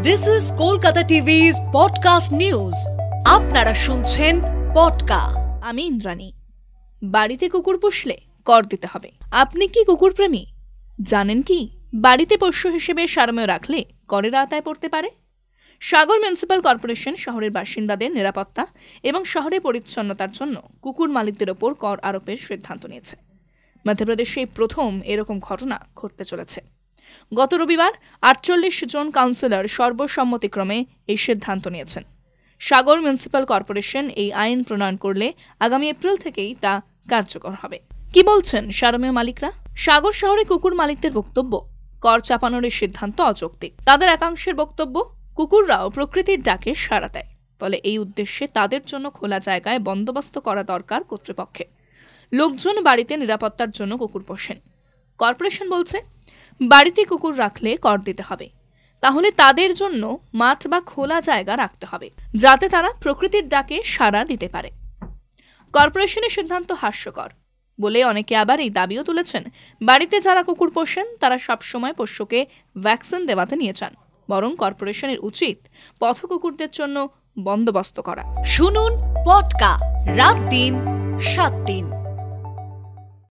This is Kolkata TV's podcast news. আপনারা শুনছেন পডকা। আমি ইন্দ্রাণী। বাড়িতে কুকুর পুষলে কর দিতে হবে। আপনি কি কুকুর প্রেমী? জানেন কি বাড়িতে পোষ্য হিসেবে সারমেয় রাখলে করের আওতায় পড়তে পারে? সাগর মিউনিসিপ্যাল কর্পোরেশন শহরের বাসিন্দাদের নিরাপত্তা এবং শহরে পরিচ্ছন্নতার জন্য কুকুর মালিকদের ওপর কর আরোপের সিদ্ধান্ত নিয়েছে। মধ্যপ্রদেশে প্রথম এরকম ঘটনা ঘটতে চলেছে। গত রবিবার ৪৮ জন কাউন্সিলর সর্বসম্মতিক্রমে এই সিদ্ধান্ত নিয়েছেন। সাগর মিউনিসিপ্যাল কর্পোরেশন এই আইন প্রণয়ন করলে আগামী এপ্রিল থেকেই তা কার্যকর হবে। কি বলছেন সারমেয় মালিকরা? সাগর শহরে কুকুর মালিকদের বক্তব্য, কর চাপানোর এই সিদ্ধান্ত অযৌক্তিক। তাদের একাংশের বক্তব্য, কুকুররাও প্রকৃতির ডাকে সাড়া দেয়, ফলে এই উদ্দেশ্যে তাদের জন্য খোলা জায়গায় বন্দোবস্ত করা দরকার কর্তৃপক্ষের। লোকজন বাড়িতে নিরাপত্তার জন্য কুকুর পোষেন। কর্পোরেশন বলছে, বাড়িতে কুকুর রাখলে কর দিতে হবে, তাহলে তাদের জন্য মাঠ বা খোলা জায়গা রাখতে হবে, যাতে তারা প্রকৃতির ডাকে সাড়া দিতে পারে। কর্পোরেশনের সিদ্ধান্ত হাস্যকর বলে অনেকে আবার এই দাবিও তুলেছেন, বাড়িতে যারা কুকুর পোষেন তারা সবসময় পোষ্যকে ভ্যাকসিন দেওয়াতে নিয়ে যান, বরং কর্পোরেশনের উচিত পথ কুকুরদের জন্য বন্দোবস্ত করা। শুনুন পডকা, রাত দিন ৭ দিন।